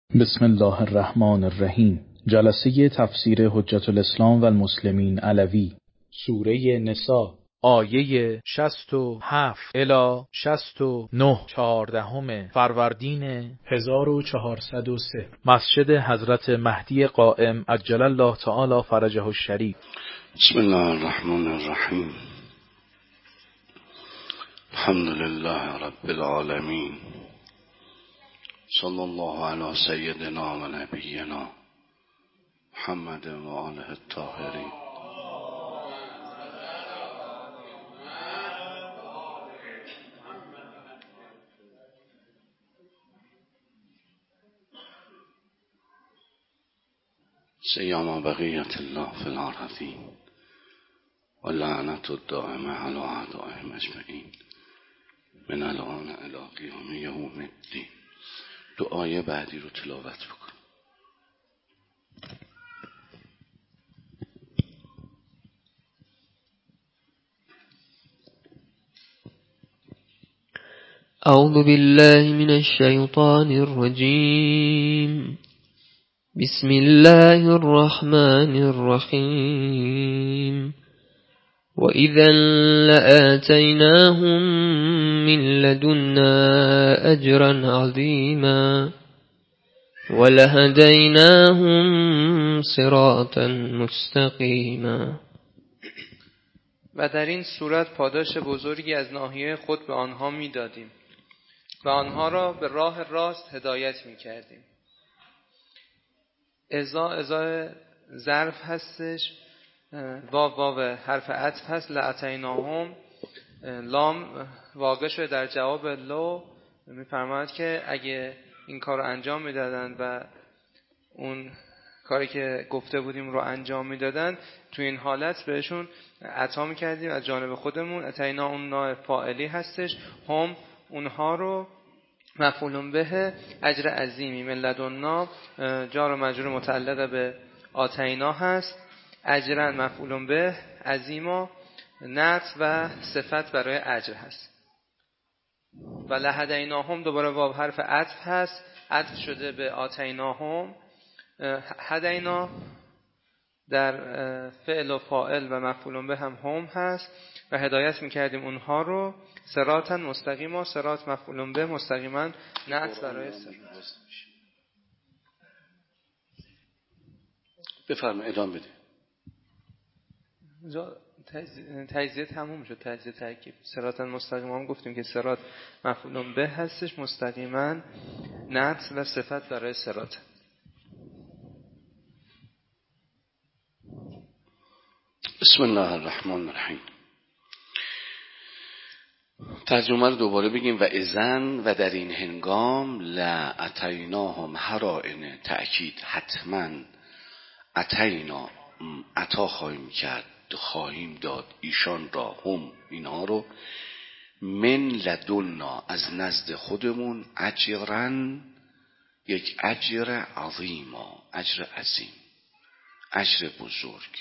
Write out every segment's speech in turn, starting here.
بسم الله الرحمن الرحیم. جلسه تفسیر حجت الاسلام و المسلمین علوی، سوره نساء، آیه 67 الی 69، 14 فروردین 1403، مسجد حضرت مهدی قائم عجل الله تعالی فرجه الشریف. بسم الله الرحمن الرحیم. الحمد لله رب العالمین، صلی الله علی سیدنا و نبینا محمد و آله الطاهرین. سیما بقیت الله فی الارضین و لعنت الدائمه علی اعدائهم اجمعین من الان الی قیام یوم الدین. دعای بعدی رو تلاوت بکن. اعوذ بالله من الشیطان الرجیم. بسم الله الرحمن الرحیم. وَإِذًا لَآتَيْنَاهُمْ مِنْ لَدُنَّا أَجْرًا عَظِيمًا وَلَهَدَيْنَاهُمْ صِرَاطًا مُسْتَقِيمًا. و در این صورت پاداش بزرگی از ناحیه خود به آنها می‌دادیم و آنها را به راه راست هدایت می‌کردیم. ازای ظرف هستش، واو حرف عطف هست. لاتیناهم، لام واقع شده در جواب لو، می‌فرماید که اگه این کار رو انجام میدادن و اون کاری که گفته بودیم رو انجام میدادن، تو این حالت بهشون عطا میکردیم از جانب خودمون. اتینا اون نائب فاعلی هستش، هم اونها رو مفعول به اجر عظیمی. من لدنا جار و مجرور متعلق به آتینا هست، اجرا مفعول به، عظیما نعت و صفت برای اجر هست. و لهدیناهم دوباره واو حرف عطف هست، عطف شده به آتیناهم. هدینا در فعل و فاعل و مفعول به هم هست و هدایت میکردیم اونها رو صراطا مستقیما. صراط مفعول به، مستقیما نعت برای صراط. بفرما ادامه بده. تجزیه تموم شد، تجزیه ترکیب. صراطا مستقیما هم گفتیم که صراط مفعول به هستش، مستقیما نعت و صفت برای صراط. بسم الله الرحمن الرحیم. ترجمه رو دوباره بگیم. و اذن، و در این هنگام، لاتیناهم هرائن تأکید، حتما اتینا عطا خواهیم داد ایشان را، هم اینها رو، من لدنا از نزد خودمون، اجرن یک اجر عظیما، اجر عظیم، اجر بزرگ.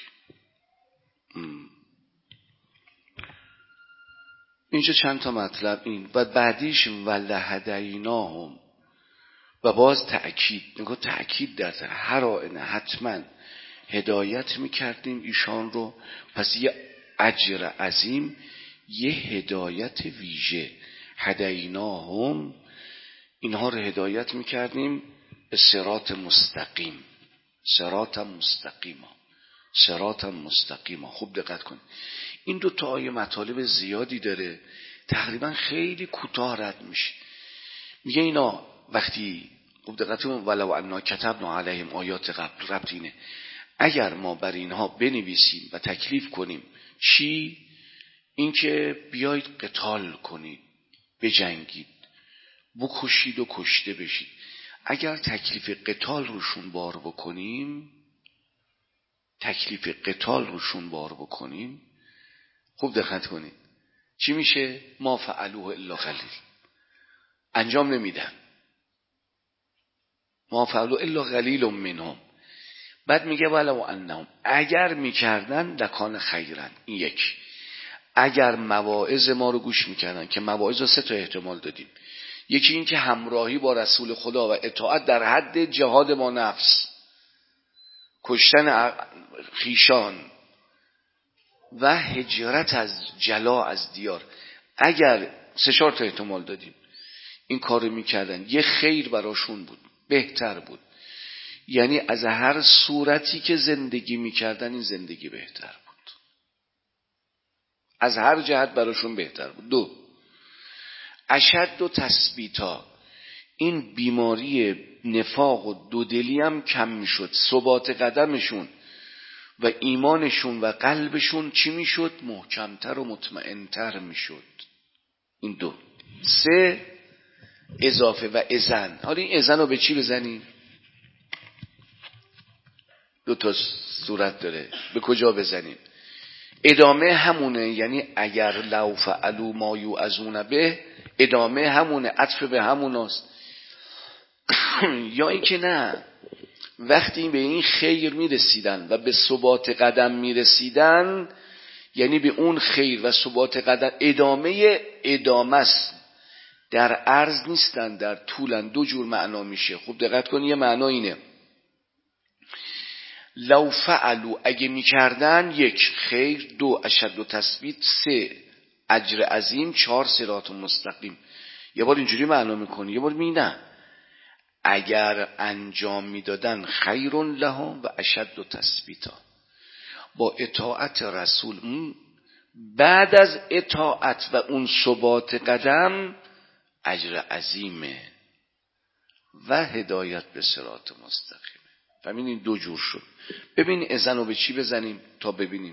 اینجا چند تا مطلب این و بعدیش ولهدیناهم و باز تأکید، نگاه تأکید در هر آینه حتما هدایت میکردیم ایشان رو. پس یه اجر عظیم، یه هدایت ویژه. هدیناهم، اینها رو هدایت میکردیم به صراط مستقیم. صراط مستقیما، صراط مستقیما. خوب دقت کن، این دو تا آیه مطالب زیادی داره، تقریبا خیلی کوتاه رد میشه. میگه اینا وقتی، خوب دقت کن، ولو انا کتبنا علیهم آیات قبل، ربط اینه اگر ما بر اینها بنویسیم و تکلیف کنیم. چی؟ این که بیایید قتال کنید، بجنگید، بکشید و کشته بشید. اگر تکلیف قتال روشون بار بکنیم، تکلیف قتال روشون بار بکنیم، خوب دقت کنید چی میشه؟ ما فعلوه الا قلیل، انجام نمیدن. ما فعلوه الا قلیل منهم. بعد میگه ولو انهم، اگر میکردن لکان خیرن. این یک، اگر مواعظ ما رو گوش میکردن، که مواعظ رو 3 تا احتمال دادیم. یکی این که همراهی با رسول خدا و اطاعت در حد جهاد با نفس، کشتن خیشان و هجرت از جلا از دیار. اگر 3-4 تا احتمال دادیم این کارو میکردن، یه خیر براشون بود، بهتر بود، یعنی از هر صورتی که زندگی میکردن این زندگی بهتر بود، از هر جهت براشون بهتر بود. 2 اشد و تثبیتا، این بیماری نفاق و دودلی هم کم میشد، ثبات قدمشون و ایمانشون و قلبشون چی میشد؟ محکمتر و مطمئنتر میشد. این 2. 3 اضافه و اذن. حالا این اذن رو به چی بزنیم؟ 2 تا صورت داره، به کجا بزنیم؟ ادامه همونه، یعنی اگر لو فعلوا ما یوعظون به، ادامه همونه، عطف به هموناست. یا اینکه نه، وقتی به این خیر میرسیدن و به ثبات قدم میرسیدن، یعنی به اون خیر و ثبات قدم ادامه است، در عرض نیستن، در طولن. 2 جور معنا میشه، خوب دقت کن. یه معنا اینه لو فعلوا، اگه میکردن، 1 خیر، 2 اشد و تثبیت، 3 اجر عظیم، 4 صراط مستقیم. یه بار اینجوری معنا میکنه، یه بار نه، اگر انجام میدادن خیر لهم و اشد و تثبیتا، با اطاعت رسول، بعد از اطاعت و اون ثبات قدم اجر عظیمه و هدایت به صراط مستقیم. فهمین؟ این 2 جور شد. ببین اذن رو به چی بزنیم تا ببینیم.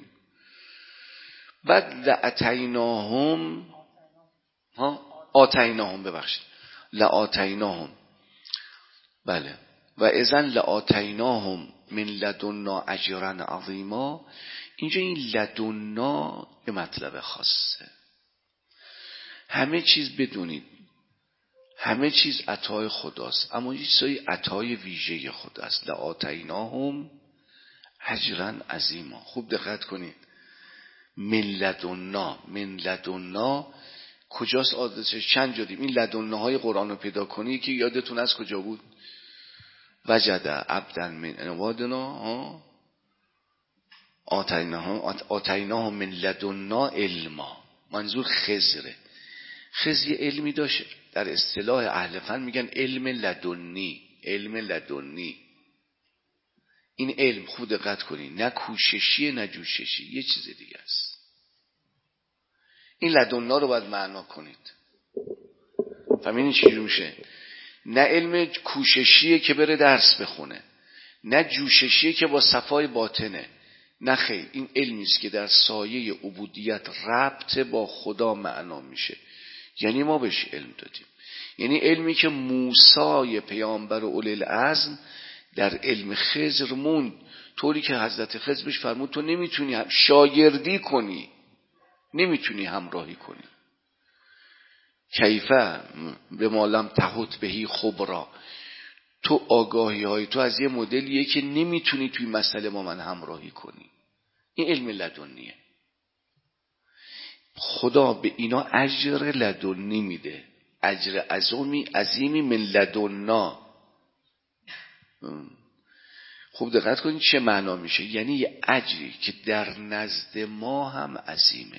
بعد لاتیناهم، آتیناهم، ببخشید، لاتیناهم، بله، و اذن لاتیناهم من لدنا اجرا عظیما. اینجا این لدنا یه مطلب خاصه. همه چیز بدونید، همه چیز عطای خداست، اما یه چیزای عطای ویژه خداست. لآتیناهم اجرا عظیما. خوب دقت کنید. من لدنا کجاست عادتش؟ چند جا دیم این لدناهای قرآن رو پیدا کنی که یادتون از کجا بود؟ وجد عبدا من عبادنا آتیناهم من لدنا علما. منظور خضره. خضر یه علمی داشت، در اصطلاح اهل فن میگن علم لدنی. علم لدنی، این علم خوب دقت کنید، نه کوششی نه جوششی، یه چیز دیگه است. این لدنا رو باید معنا کنید. فهمیدین چی میشه؟ نه علم کوششیه که بره درس بخونه، نه جوششیه که با صفای باطنه، نه خیر. این علمی است که در سایه عبودیت ربط با خدا معنا میشه. یعنی ما بهش علم دادیم، یعنی علمی که موسی پیامبر اولی العزم در علم خضر موند، طوری که حضرت خضر بهش فرمود تو نمیتونی شاگردی کنی، نمیتونی همراهی کنی. کیفه به مالم تحت بهی خبرا، تو آگاهی های تو از یه مدلیه که نمیتونی توی مسئله با من همراهی کنی. این علم لدنیه. خدا به اینا اجر لدنی میده، اجر عظیمی من لدنا. خوب دقت کنید چه معنا میشه. یعنی یه اجری که در نزد ما هم عظیمه.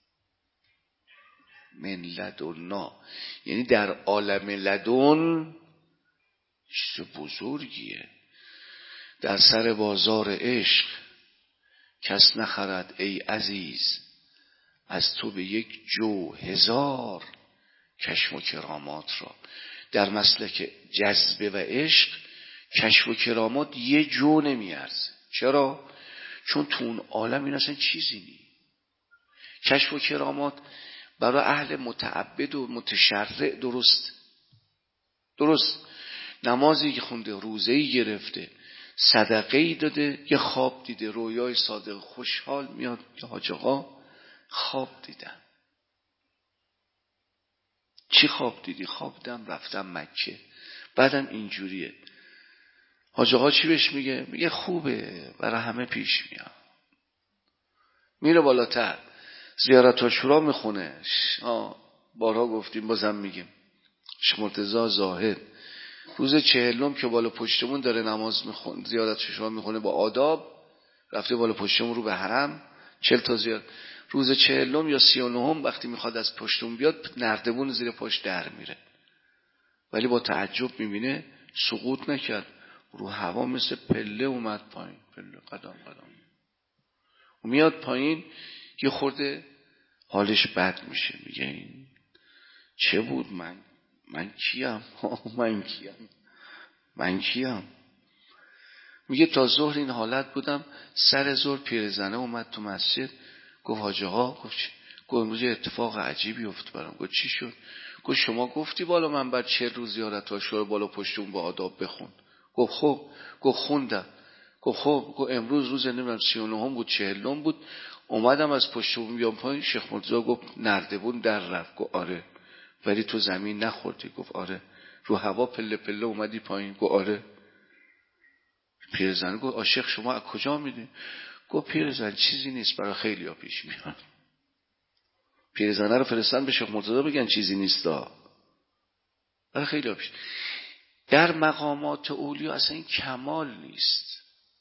من لدنا یعنی در عالم لدن چیز بزرگیه. در سر بازار عشق کس نخرد ای عزیز، از تو به 1 جو 1000 کشف و کرامات را. در مسلک جذبه و عشق کشف و کرامات 1 جو نمیارزه. چرا؟ چون تو اون عالم این اصلا چیزی نی. کشف و کرامات برای اهل متعبد و متشرع درست نمازی که خونده، روزه‌ای گرفته، صدقه‌ای داده، یه خواب دیده، رویای صادق، خوشحال میاد که حاج آقا خواب دیدم. چی خواب دیدی؟ خواب دیدم رفتم مکه، بعدم اینجوریه. حاج آقا چی بهش میگه؟ میگه خوبه، برای همه پیش میاد. میره بالاتر، زیارت عاشورا میخونه. بارها گفتیم بازم میگیم، شیخ مرتضی زاهد روز 40 که بالا پشتمون داره نماز میخونه، زیارت ششم میخونه با آداب، رفته بالا پشتمون رو به حرم 40 تا زیارت. روز 40 یا 39 وقتی میخواد از پشتمون بیاد، نردبون زیر پاش در میره، ولی با تعجب میبینه سقوط نکرد، رو هوا مثل پله اومد پایین، پله قدم قدم و میاد پایین. یه خورده حالش بد میشه، میگه این چه بود؟ من کیم؟ من کیم؟ میگه تا ظهر این حالت بودم، سر ظهر پیرزنه اومد تو مسجد، گفت حاج آقا، گفت امروز اتفاق عجیبی افتاد برام. گفت چی شد؟ گفت شما گفتی بالا من بعد 40 روز زیارت ها شو بالا پشتون با آداب بخون. گفت خب. گفت خوندم. گفت خب. گفت امروز روز نمیدونم 39 بود 40 بود، اومدم از پشتون بیام پایین، شیخ مرتضی گفت نردبون در رفت. گفت آره. ولی تو زمین نخوردی؟ گفت آره. رو هوا پله پله اومدی پایین؟ گفت آره. پیرزن گفت عاشق شما از کجا میدونی؟ گفت پیرزن چیزی نیست، برای خیلی ها پیش میاد. پیرزنه رو فرستن به شیخ مرتضی بگن چیزی نیستا، برای خیلی ها پیش. در مقامات اولیا اصلا این کمال نیست،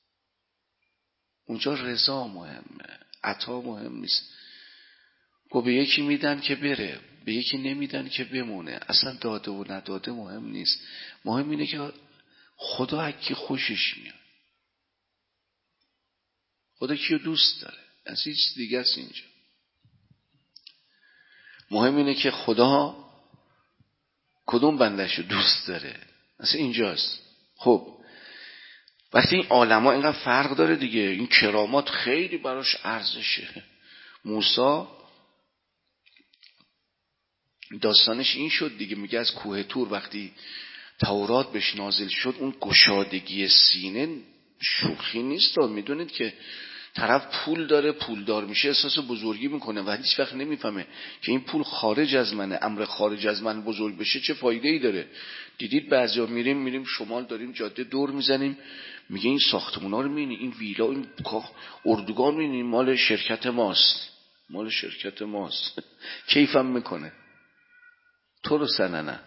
اونجا رضا مهمه، عطا مهم نیست. گفت به یکی میدن که بره، به یکی نمیدن که بمونه، اصلا داده و نداده مهم نیست، مهم اینه که خدا اکی خوشش میاد، خدا کیو دوست داره، از هیچ دیگه است اینجا. مهم اینه که خدا کدوم بندهشو دوست داره، اصلا اینجاست. خب وقتی این عالم‌ها اینقدر فرق داره دیگه، این کرامات خیلی براش ارزشه. موسی داستانش این شد دیگه، میگه از کوه طور وقتی تورات بهش نازل شد، اون گشادگی سینه شوخی نیست. میدونید که طرف پول داره، پولدار میشه، احساس بزرگی میکنه و هیچ وقت نمیفهمه که این پول خارج از منه، امر خارج از من بزرگ بشه چه فایده ای داره. دیدید بعضیا میریم شمال داریم جاده دور میزنیم، میگه این ساختمونا رو میبینی، این ویلا، این اردوگاه میبینی، مال شرکت ماست، مال شرکت ماست. کیفم میکنه. تو رو سننه،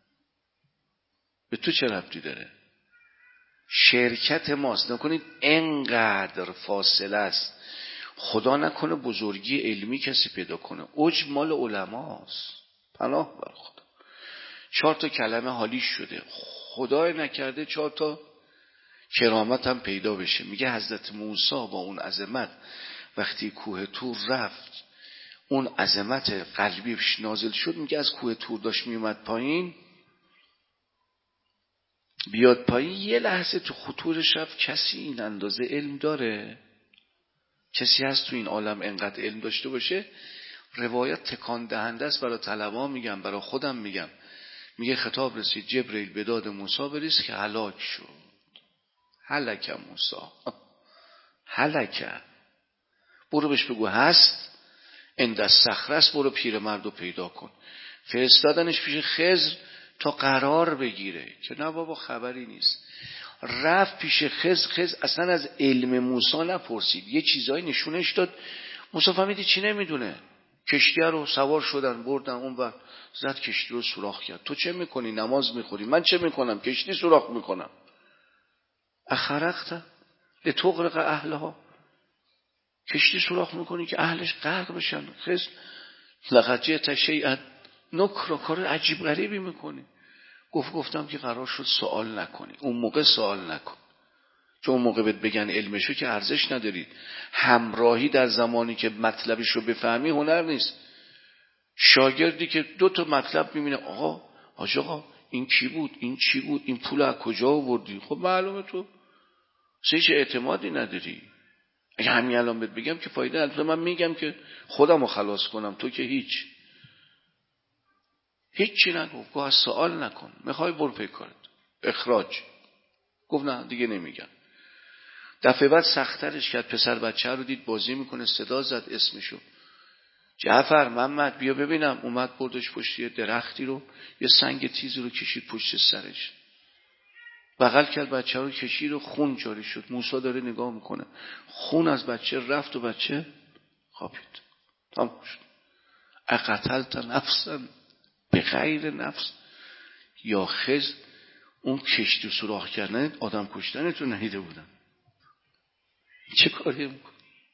به تو چه ربطی داره؟ شرکت ماست. نکنید انقدر فاصله است، خدا نکنه بزرگی علمی کسی پیدا کنه. عجب مال علماست، پناه بر خدا. 4 تا کلمه حالیش شده، خدای نکرده 4 تا کرامت هم پیدا بشه. میگه حضرت موسی با اون عظمت وقتی کوه طور رفت، اون عظمت قلبیش نازل شد، میگه از کوه طور داشت میومد پایین، بیاد پایین، یه لحظه تو خطورش رفت. کسی این اندازه علم داره؟ کسی هست تو این عالم انقدر علم داشته باشه؟ روایت تکان دهنده است برای طلبا، میگم برای خودم میگم. میگه خطاب رسید جبرئیل به داد موسی برس که هلاک شد. هلک موسی، هلک. برو بهش بگو هست، عند الصخره است، برو پیرمردو پیدا کن. فرستادنش پیش خضر تا قرار بگیره که نه بابا خبری نیست. رفت پیش خضر اصلا از علم موسی نپرسید، یه چیزایی نشونش داد. موسی فهمیدی چی نمیدونه، کشتی رو سوار شدن بردن اون و زد کشتی رو سوراخ کرد. تو چه میکنی؟ نماز میخوری. من چه میکنم؟ کشتی سوراخ میکنم. اخرقت لتغرق اهلها، کشتی سوراخ میکنی که اهلش غرق بشن. خضر لقد جئت شیئا نکرا، کار عجیب غریبی میکنی. گفتم که قرار شد سوال نکنی. اون موقع سوال نکن، چون اون موقع بهت بگن علمشو که ارزش ندارید. همراهی در زمانی که مطلبشو بفهمی هنر نیست. شاگردی که 2 تا مطلب میبینه، آقا حاج آقا این کی بود، این چی بود، این پول از کجا آوردی؟ خب معلومه تو هیچ اعتمادی نداری. اگه همین الان بهت بگم که فایده نداره. من میگم که خودمو خلاص کنم، تو که هیچی نگو. گفت از سوال نکن، میخوای برو پی کارت. اخراج. گفت نه دیگه نمیگم. دفعه بعد سخت‌ترش کرد، پسر بچه رو دید بازی میکنه، صدا زد اسمشو، جعفر، محمد، بیا ببینم. اومد بردش پشت یه درختی رو، یه سنگ تیزی رو کشید پشت سرش، بغل کرد بچه رو کشید و خون جاری شد. موسی داره نگاه میکنه، خون از بچه رفت و بچه خوابید. تمام شد. اقتلت نفسا بغیر نفس، یا خضر اون کشتی سوراخ کردن آدم کشتن تو ندیده بودن. چه کاری میکنه؟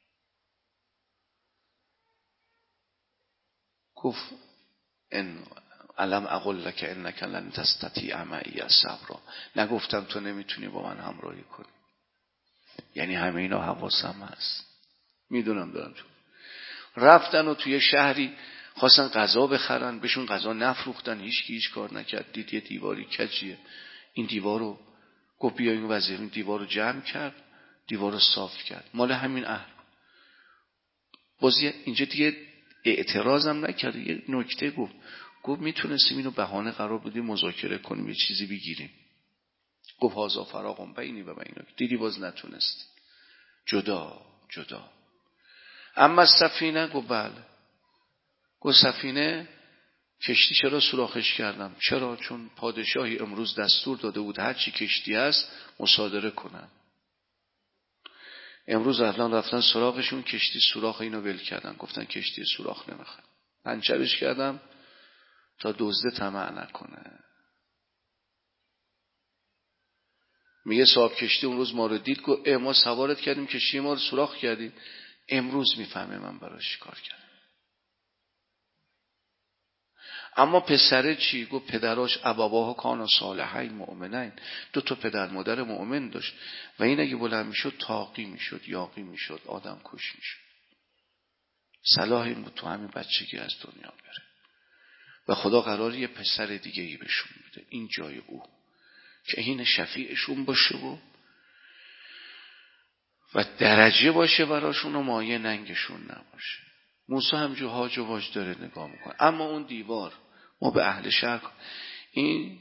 گفت ان علم اقول لك انك لن تستطيع معي صبرا، نگفتم تو نمیتونی با من همراهی کنی. یعنی همه اینا حواسم هست، میدونم دارم. چون رفتن و توی شهری خواستن غذا بخرن، بهشون غذا نفروختن، هیچ کار نکرد. دید یه دیواری کجیه، این دیوارو گفت بیا این وزیر، این دیوارو جمع کرد، دیوارو صاف کرد، مال همین اهل. بازی اینجا دیگه اعتراضم نکرد. یه نکته گفت میتونستیم اینو بهانه قرار بدیم مذاکره کنیم یه چیزی بگیریم. گفت هازا فراقم بینی و بینک. دیدی باز نتونست، جدا. اما سفینه گفت بله. گفت سفینه کشتی چرا سوراخش کردم؟ چرا؟ چون پادشاهی امروز دستور داده بود هر چی کشتی هست مصادره کنن. امروز رفتن سوراخشون، کشتی سوراخ اینو ول کردن، گفتن کشتی سوراخ نمیخواد. پنچرش کردم تا دزده طمع نکنه. میگه صاحب کشتی اون روز ما رو دید، گفت ما سوارت کردیم کشتی ما رو سوراخ کردیم، امروز میفهمه من براش کار کردم. اما پسره چی؟ گفت پدراش ابواه کانا صالحین مؤمنین، 2 پدر مادر مؤمن داشت و این اگه بلند میشد تاقی میشد، یاقی میشد، آدم کش میشد. صلاح این بود تو همین بچگی از دنیا بره و خدا قراره یه پسر دیگه ای بهشون بده، این جای او که این شفیعشون باشه و درجه باشه براشون و مایه ننگشون نباشه. موسی همجور هاج و واج داره نگاه میکنه. اما اون دیوار، ما به اهل شرق این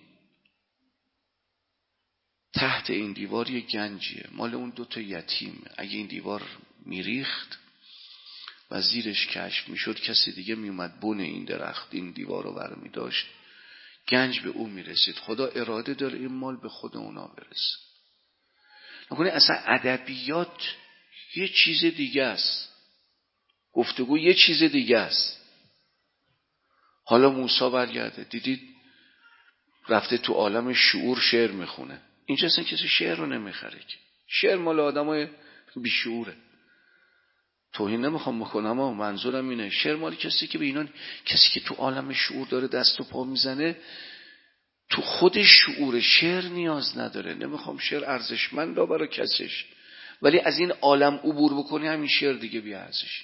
تحت این دیوار یه گنجیه مال اون 2 یتیم. اگه این دیوار میریخت و زیرش کشف میشد، کسی دیگه میومد بن این درخت این دیوار رو برمی داشت، گنج به اون میرسید. خدا اراده داره این مال به خود اونا برسه. نکنه اصلا ادبیات یه چیز دیگه است، گفتگو یه چیز دیگه است. حالا موسی برگرده، دیدید رفته تو عالم شعور شعر میخونه. اینجا اصلا کسی شعر رو نمیخره که. شعر مال آدمای بیشعوره. توهین نمیخوام بکنم اما منظورم اینه شعر مال کسی که به اینا، کسی که تو عالم شعور داره دست و پا میزنه، تو خود شعور شعر نیاز نداره. نمیخوام شعر ارزشمنده برای کسش، ولی از این عالم عبور بکنی همین شعر دیگه بی ارزش.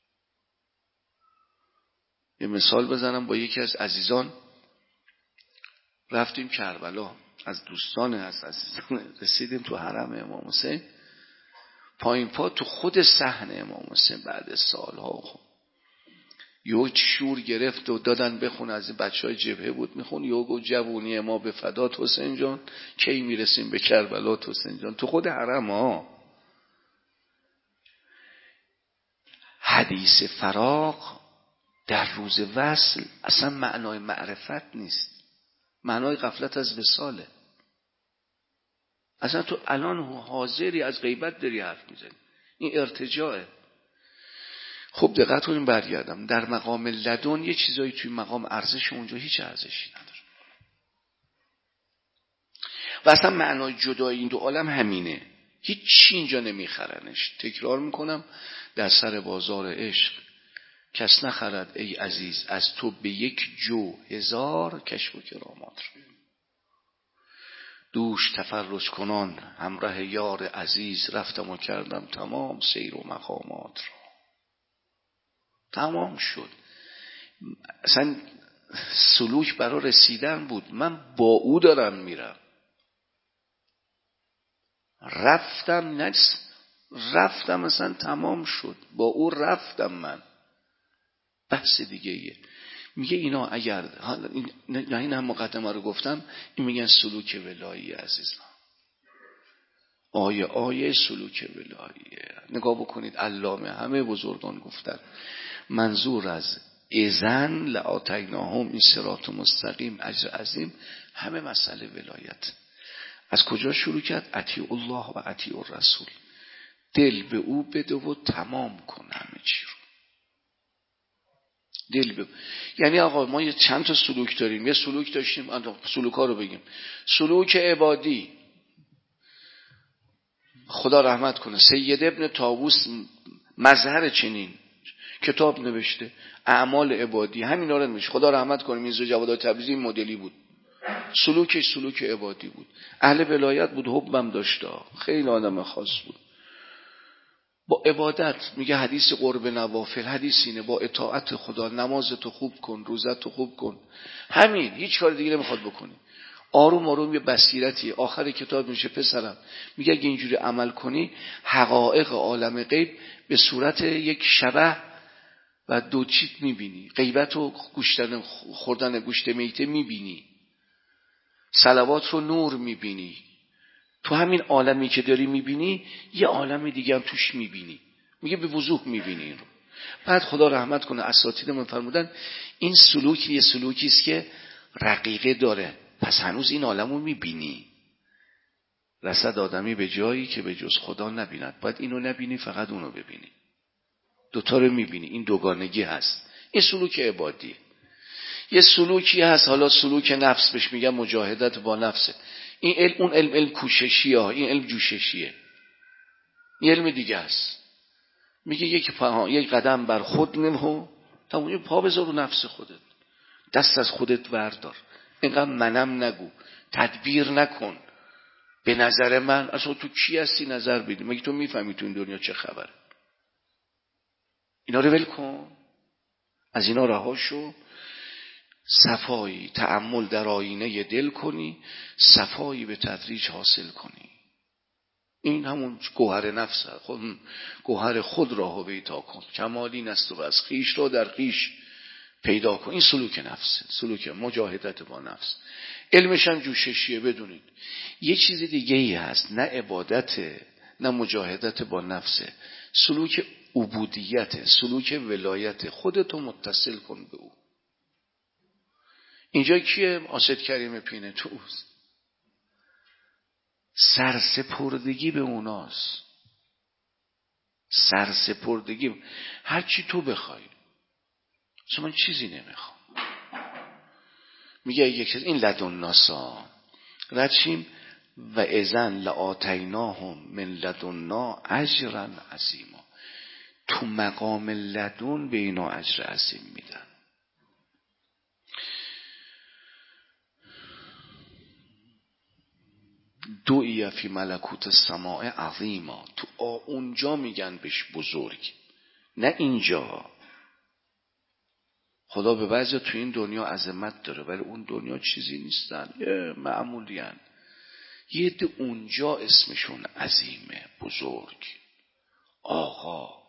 یه مثال بزنم، با یکی از عزیزان رفتیم کربلا، از دوستان از عزیزان رسیدیم تو حرم امام حسین، پایین پا تو خود صحن امام حسین بعد سالها یه شور گرفت و دادن بخون، از این بچهای جبهه بود میخون، یه جوونی ما به فدات حسین جان، کی میرسیم به کربلا حسین جان، تو خود حرم ها. حدیث فراق در روز وصل اصلا معنای معرفت نیست، معنای غفلت از وصاله. اصلا تو الان حاضری از غیبت داری حرف میزنی، این ارتجاعه. خب دقت کنیم، برگردم در مقام لدن یه چیزایی توی مقام ارزش اونجا هیچ ارزشی نداره و اصلا معنای جدای این 2 عالم همینه، هیچ چی اینجا نمیخرنش. تکرار میکنم، در سر بازار عشق کس نخرد ای عزیز از تو به 1 جو 1000 کشف و کرامات رو. دوش تفرج کنان همراه یار عزیز، رفتم و کردم تمام سیر و مقامات رو. تمام شد، اصلا سلوک برای رسیدن بود. من با او دارم میرم، رفتم اصلا تمام شد، با او رفتم. من بحث دیگه ایه. میگه اینا اگر این هم مقدمه رو گفتم، این میگن سلوک ولایی عزیزان. آیه سلوک ولاییه. نگاه بکنید، علامه همه بزرگان گفتن منظور از اذن لآتیناهم این صراط مستقیم اجر عظیم همه مسئله ولایت. از کجا شروع کرد؟ اطیع الله و اطیع الرسول. دل به او بده و تمام کن همه چی رو. یعنی آقا ما یه چند تا سلوک داریم. یه سلوک داشتیم، سلوکا رو بگیم. سلوک عبادی، خدا رحمت کنه، سید ابن طاووس مظهر چنین کتاب نوشته، اعمال عبادی، همینا رو نوشته. خدا رحمت کنه میرزا جواد تبریزی این مدلی بود، سلوکش سلوک عبادی بود، اهل ولایت بود، حبم داشته، خیلی آدم خاص بود. با عبادت میگه حدیث قرب نوافل، حدیث اینه با اطاعت خدا، نمازتو خوب کن، روزتو خوب کن، همین، هیچ کار دیگه نمیخواد بکنی. آروم آروم یه بصیرتی. آخر کتاب میشه پسرم میگه اگه اینجوری عمل کنی حقایق عالم غیب به صورت یک شبح و دو چیت میبینی، غیبت و خوردن گوشت میته میبینی، صلوات رو نور میبینی، تو همین عالمی که داری میبینی یه عالم دیگه هم توش میبینی، میگه به وضوح میبینی این رو. بعد خدا رحمت کنه اساتیدمون فرمودن این سلوکی یه سلوکی است که رقیقه داره، پس هنوز این عالمو میبینی. رسد آدمی به جایی که به جز خدا نبیند، باید اینو نبینی فقط اونو ببینی، دوتا رو میبینی. این دوگانگی هست. این سلوک عبادی. یه سلوکی هست، حالا سلوک نفس بهش میگن، مجاهدت با نفسه. این علم، اون علم کوششیه، این علم جوششیه، این علم دیگه است. میگه یک قدم بر خود نمو، تمام پا بذار رو نفس خودت، دست از خودت وردار، اینقدر منم نگو، تدبیر نکن. به نظر من اصلا تو کی هستی نظر بدی؟ مگه تو میفهمی تو این دنیا چه خبره؟ اینا رو ول کن، از اینا رها شو، صفایی تأمل در آینه دل کنی، صفایی به تدریج حاصل کنی. این همون گوهر نفس، گوهر خود را هویدا کن، کمالی نست و از خویش را در خویش پیدا کن. این سلوک نفسه، سلوک مجاهدت با نفس. علمش هم جوششیه. بدونید یه چیز دیگه ای هست، نه عبادت نه مجاهدت با نفسه، سلوک عبودیت، سلوک ولایت. خودتو متصل کن به او. اینجا کیه؟ آسد کریم پینه توست، سرسپردگی به اوناست، سرسپردگی. هر چی تو بخوای، اصلا من چیزی نمیخوام. میگه یک چیز، این لدن ناسا ردشیم و اذن لآتیناهم من لدنا اجرا عظیما. تو مقام لدن به اینا اجر عظیم میدن. دوئی فی ملکوت السماء عظیما، تو اونجا میگن بهش بزرگ، نه اینجا. خدا به بعضی تو این دنیا عظمت داره ولی اون دنیا چیزی نیستن، معمولیان. یه ده اونجا اسمشون عظیمه، بزرگ، آقا.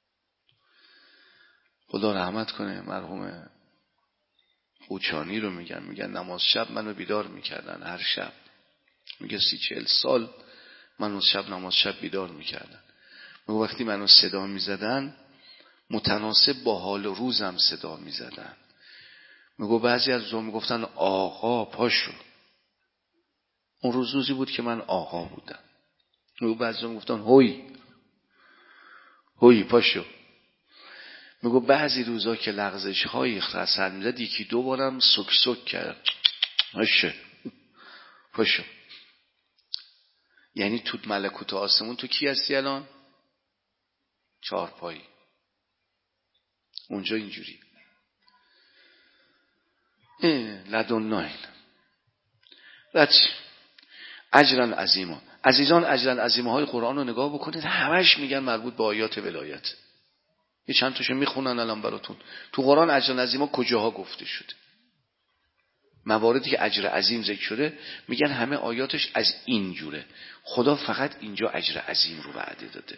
خدا رحمت کنه مرحوم قوچانی رو میگن نماز شب منو بیدار میکردن هر شب. میگه 30-40 سال منو نماز شب بیدار میکردن. میگه وقتی منو صدا میزدن متناسب با حال روزم صدا میزدن. میگه بعضی از روزا میگفتن آقا پاشو. اون روزی بود که من آقا بودم. میگه بعضی میگفتن هوی پاشو. میگه بعضی روزا که لغزش هایی سر میزد، یکی دو بارم سک سک کرد، پاشو. یعنی تو ملکوت آسمون تو کی هستی الان؟ 4 پایی. اونجا اینجوری لدن ناین اجرا عظیما. عزیزان، اجرا عظیما های قرآن رو نگاه بکنید، همش میگن مربوط به آیات ولایت. یه چند تاشو میخونن الان براتون. تو قرآن اجرا عظیما کجاها گفته شده؟ مواردی که اجر عظیم ذکر شده میگن همه آیاتش از این جوره. خدا فقط اینجا اجر عظیم رو وعده داده.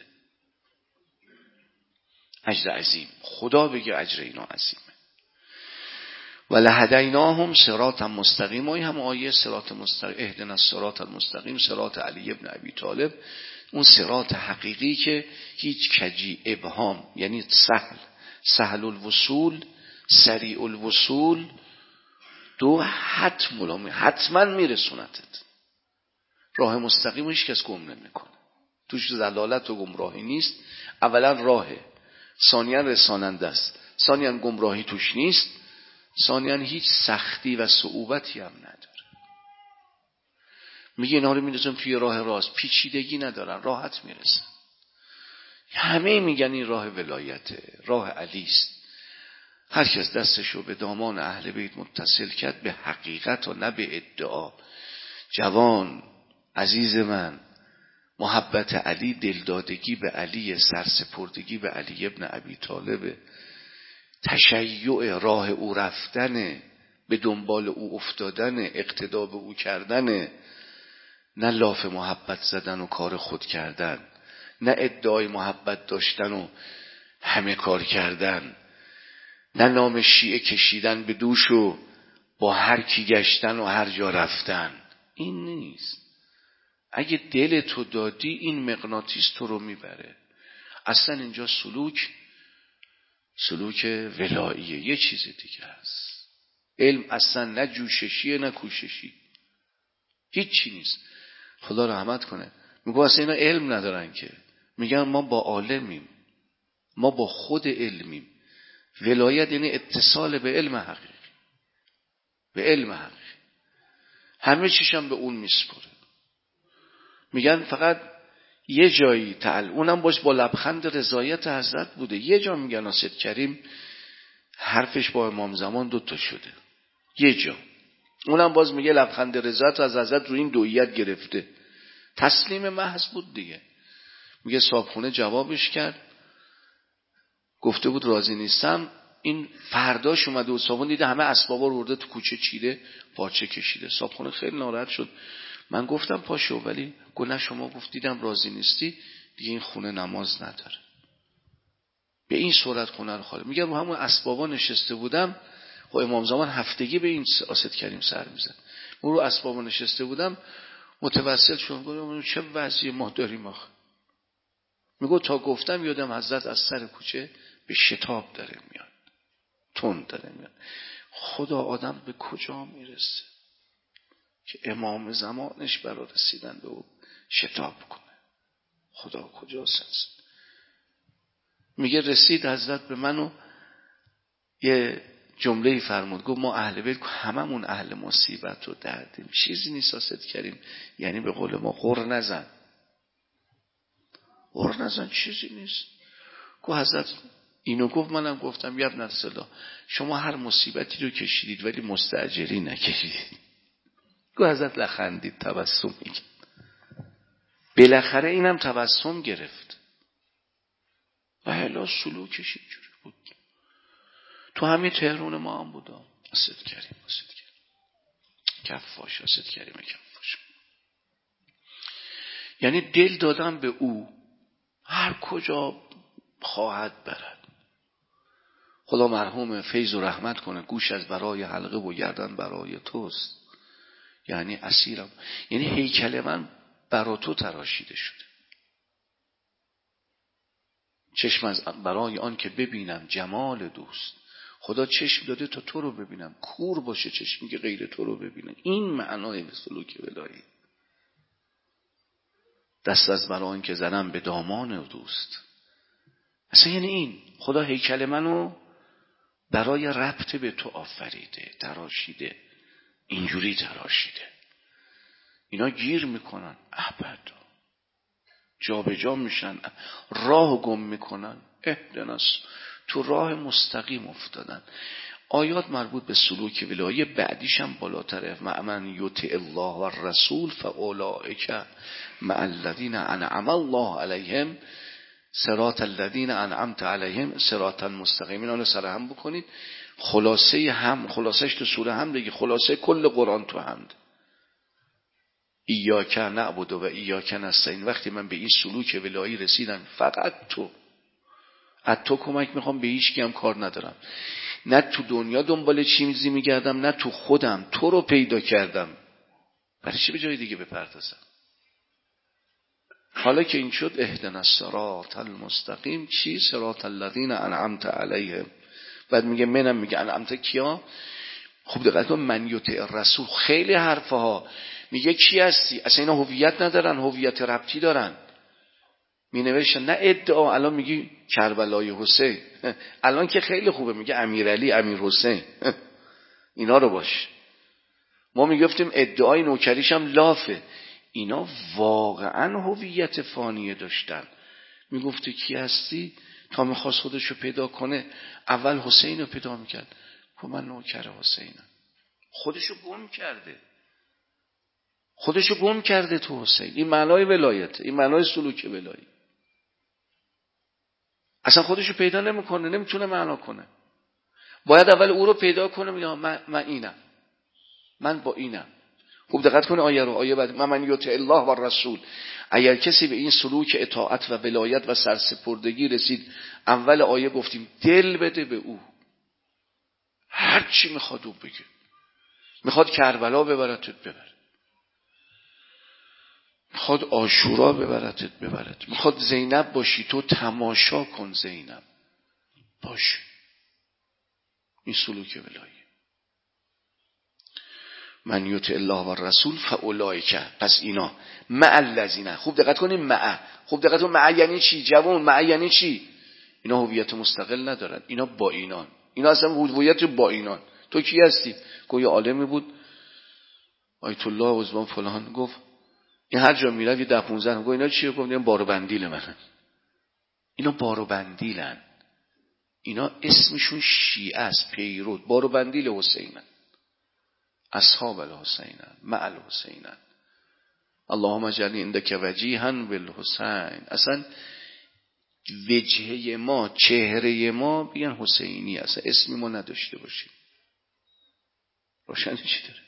اجر عظیم، خدا بگه اجر اینا عظیمه. و لهدیناهم صراطا مستقیم. هم آیه صراط مستقیم، اهدنا الصراط المستقیم، صراط علی ابن ابی طالب. اون صراط حقیقی که هیچ کجی، ابهام، یعنی سهل الوصول، سریع الوصول، دو حتما میرسونتت. راه مستقیم هیچ کس گم نمیکنه، توش ضلالت و گمراهی نیست. اولا راهه، ثانیا رساننده است. ثانیاً گمراهی توش نیست، ثانیاً هیچ سختی و صعوبتی هم نداره. میگه اینا رو میرسن توی راه راست، پیچیدگی ندارن، راحت میرسن. همه میگن این راه ولایته، راه علی است. هر کس دستشو به دامان اهل بیت متصل کرد به حقیقت و نه به ادعا. جوان عزیز من، محبت علی، دلدادگی به علی، سرسپردگی به علی ابن ابی طالب، تشیع راه او رفتن، به دنبال او افتادن، اقتدا به او کردن، نه لاف محبت زدن و کار خود کردن، نه ادعای محبت داشتن و همه کار کردن، نه نام شیعه کشیدن به دوش و با هر کی گشتن و هر جا رفتن. این نیست. اگه دل تو دادی این مغناطیس تو رو میبره. اصلا اینجا سلوک ولاییه، یه چیز دیگه است. علم اصلا نه جوششیه نه کوششی، هیچی نیست. خدا رحمت کنه. میگه اصلا اینا علم ندارن که، میگن ما با عالمیم، ما با خود علمیم. ولایت یعنی اتصال به علم حقیقی، به علم حقیقی، همه چیشم به اون میسپره. میگن فقط یه جایی اونم باش با لبخند رضایت حضرت بوده. یه جا میگن سید کریم حرفش با امام زمان 2 شده، یه جا اونم باز میگه لبخند رضایت از حضرت رو این دویت گرفته. تسلیم محض بود دیگه. میگه صاحبخونه جوابش کرد، گفته بود راضی نیستم. این فرداش اومده و صاحبخونه دیده همه اسبابا رو برده تو کوچه چیده، پارچه کشیده. صاحبخونه خیلی ناراحت شد. من گفتم پاشو، ولی گونه شما گفتیدم راضی نیستی دیگه، این خونه نماز نداره. به این صورت خونه رو خالی. میگه رو همون اسبابا نشسته بودم، خب امام زمان هفتگی به این سید کریم سر میزد. من رو اسبابا نشسته بودم، متوسل شدم گفتم چه وضعی ما داریم آخه. میگه تا گفتم یادم حضرت از سر کوچه به شتاب داره میاد، تند داره میاد. خدا آدم به کجا میرسه که امام زمانش برای رسیدن به او شتاب کنه؟ خدا کجاست؟ میگه رسید حضرت به منو یه جمله فرمود، گفت ما اهل بیت هممون اهل مصیبت و دردیم، چیزی نیست سید کریم، یعنی به قول ما غر نزن، غر نزن، چیزی نیست. گفت حضرت اینو گفت، منم گفتم یا ابن الصلا شما هر مصیبتی رو کشیدید ولی مستاجری نکشیدید. گفت حضرت لخندید، تبسم میکرد. بالاخره اینم تبسم گرفت. و الا سلوکش اینجوری بود. تو همین تهران ما هم بودم. سید کریم کفاش، سید کریم کفاش. یعنی دل دادم به او، هر کجا خواهد برد. خدا مرحوم فیض و رحمت کنه، گوش از برای حلقه و گردن برای توست. یعنی اسیرم، یعنی هیکل من برای تو تراشیده شده. چشم از برای آن که ببینم جمال دوست. خدا چشم داده تا تو رو ببینم، کور باشه چشمی که غیر تو رو ببینه. این معنای سلوک ولایی. دست از برای آن که زنم به دامان دوست. اصلا یعنی این خدا هیکل منو برای ربط به تو آفریده، تراشیده، اینجوری تراشیده. اینا گیر میکنن، ابدا جا به جا میشن، راه گم میکنن. اهدناس، تو راه مستقیم افتادن. آیات مربوط به سلوک ولایی بعدیش هم بالاتره. من یطع الله و الرسول فاولئک مع الذین انعم الله علیهم صراط الذین انعمت علیهم صراطا مستقیم. اینا رو سر هم بکنید. خلاصش تو سوره هم دیگه، خلاصه کل قرآن تو حمد. ایاک نعبد و ایاک نستعین. وقتی من به این سلوک ولایی رسیدم، فقط تو، از تو کمک میخوام، به هیچ کی هم کار ندارم. نه تو دنیا دنبال چیزی میگردم، نه تو خودم. تو رو پیدا کردم، برای چی به جای دیگه بپردازم؟ حالا که این شد، اهدنا الصراط المستقیم. چی؟ صراط الذین انعمت علیهم. بعد میگه منم، میگه انعمت کیا؟ خوب دقت کن، من یطع الرسول. خیلی حرفها. میگه کی هستی؟ اصلا اینا هویت ندارن، هویت ربطی دارن. می نوشتن، نه ادعا. الان میگی کربلای حسین، الان که خیلی خوبه میگه امیرعلی، امیر حسین، اینا رو باش. ما میگفتیم ادعای نوکریش هم لافه. اینا واقعا هویت فانیه داشتن. میگفته کی هستی؟ تا میخواست خودشو پیدا کنه اول حسین رو پیدا میکرد. خب من نوکر حسینم. خودشو گم کرده تو حسین. این معنای ولایت، این معنای سلوک ولایی. اصلا خودشو پیدا نمیکنه، نمیتونه معنا کنه. باید اول او رو پیدا کنه. میگه من اینم، من با اینم. خوب دقت کنه آیه رو. آیه بعد من یطع الله و رسول. اگر کسی به این سلوک اطاعت و ولایت و سرسپردگی رسید، اول آیه گفتیم دل بده به او. هر چی میخواد او بگه. میخواد کربلا ببرتت ببر، میخواد عاشورا ببرت، میخواد زینب باشی تو تماشا کن زینب باش. این سلوک ولایی. من یطع الله و رسول فاولئک، پس اینا مع الذین. خوب دقت کنید مع. خوب دقت کنید مع یعنی چی جوان؟ مع یعنی چی؟ اینا هویت مستقل ندارن، اینا با اینان. اینا اصلا هویت با اینان. تو کی هستی؟ گویا عالمی بود آیت الله عزمان فلان گفت این هر جا میره یه 10-15 گفت اینا چیه؟ گفت این بارو بندیل منن. اینا بارو بندیلن. اینا اسمشون شیعه است، پیرو. بارو بندیل حسینن، اصحاب الحسینن، مع الحسینن. اللهم اجعلنی عندک وجیها بالحسین. اصلا وجهه ما، چهره ما بیان حسینی. اصلا اسمی ما نداشته باشیم. روشن چی داره؟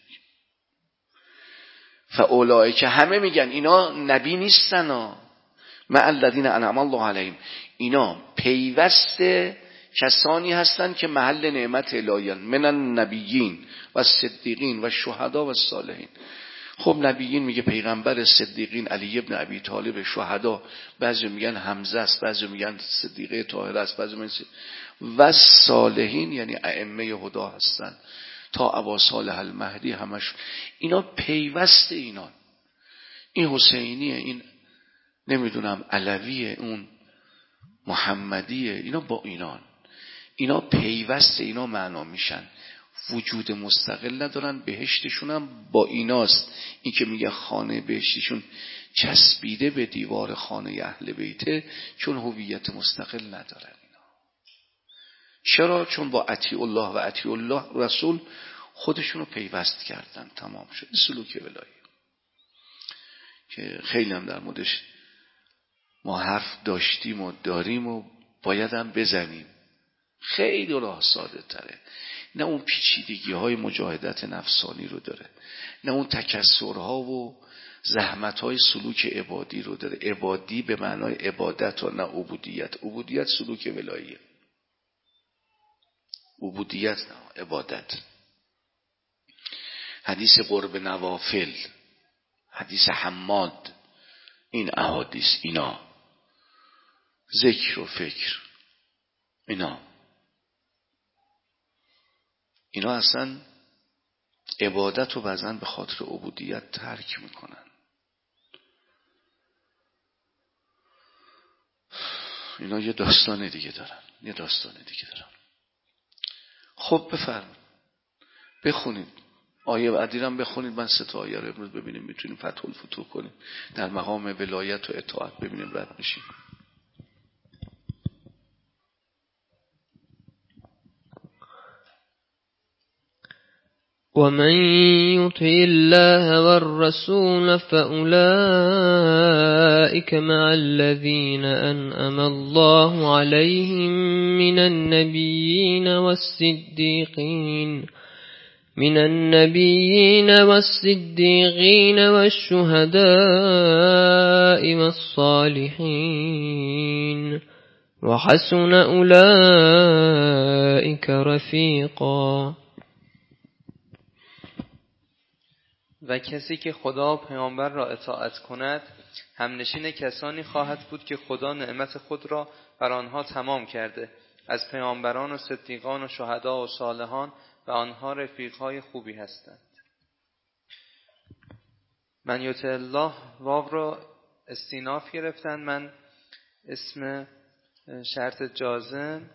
فاولئک همه میگن اینا نبی نیستن ها. مع الذین انعم الله علیهم. اینا پیوسته کسانی هستند که محل نعمت الهی من النبیین و صدیقین و شهدا و صالحین. خب نبیین میگه پیغمبر، صدیقین علی ابن ابی طالب، شهدا بعضی میگن حمزه است، بعضی میگن صدیقه طاهره است، بعضی میگن و صالحین یعنی ائمه هدا هستند تا ابا صالح المهدی. همش اینا پیوسته اینان. این حسینیه، این نمیدونم علویه، اون محمدیه، اینا با اینان. اینا پیوسته اینا معنا میشن. وجود مستقل ندارن. بهشتشون هم با ایناست. این که میگه خانه بهشتشون چسبیده به دیوار خانه اهل بیته، چون هویت مستقل ندارن اینا. چرا؟ چون با اطیع الله و اطیع الله رسول خودشونو پیوست کردن. تمام شد. سلوک ولایی که خیلی هم در موردش ما حرف داشتیم و داریم و باید هم بزنیم. خیلی راه ساده تره. نه اون پیچیدگی های مجاهدت نفسانی رو داره، نه اون تکسرها و زحمت های سلوک عبادی رو داره. عبادی به معنای عبادت و نه عبودیت. عبودیت سلوک ولاییه، عبودیت نه عبادت. حدیث قرب نوافل، حدیث حماد، این احادیث، اینا ذکر و فکر، اینا اصلا عبادت رو بعضن به خاطر عبودیت ترک میکنن. اینا یه داستان دیگه دارن. خب بفرمایید بخونید آیه بعدی رو بخونید. من 3 آیه رو امروز ببینیم میتونیم فتح الفتوح کنیم در مقام ولایت و اطاعت، ببینیم رد میشیم. ومن يطع الله والرسول فأولئك مع الذين أنعم الله عليهم من النبيين والصديقين والشهداء والصالحين وحسن أولئك رفيقا. و کسی که خدا و پیامبر را اطاعت کند همنشین کسانی خواهد بود که خدا نعمت خود را بر آنها تمام کرده، از پیامبران و صدیقان و شهدا و صالحان، و آنها رفیقهای خوبی هستند. من یطع الله واو را استیناف گرفتن. من اسم شرط جازم،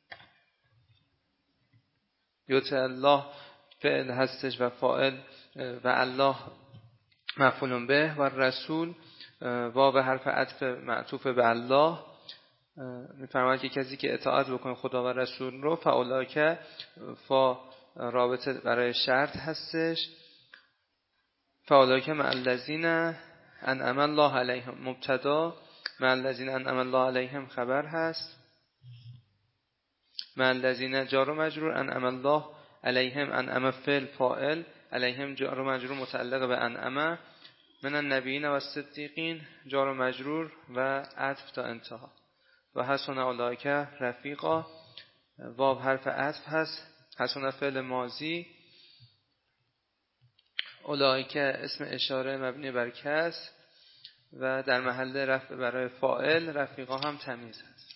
یوتع الله فعل هستش و فاعل و الله مفعول به و رسول واو حرف عطف معطوف به الله. میفرماید که کسی که اطاعت بکنه خدا و رسول رو، فاولئک فا رابطه برای شرط هستش، فاولئک مع الذین انعم الله علیهم مبتدا، مع الذین انعم الله علیهم خبر هست، مع الذین جار و مجرور، انعم الله علیهم انعم فعل فاعل، علیهم جار و مجرور متعلق به انعم، من النبیین و الصدیقین جار و مجرور و عطف تا انتها. و حسن اولئک رفیقا واو حرف عطف هست، حسن فعل ماضی، اولئک اسم اشاره مبنی بر کسر و در محل رفع برای فاعل، رفیقا هم تمیز هست.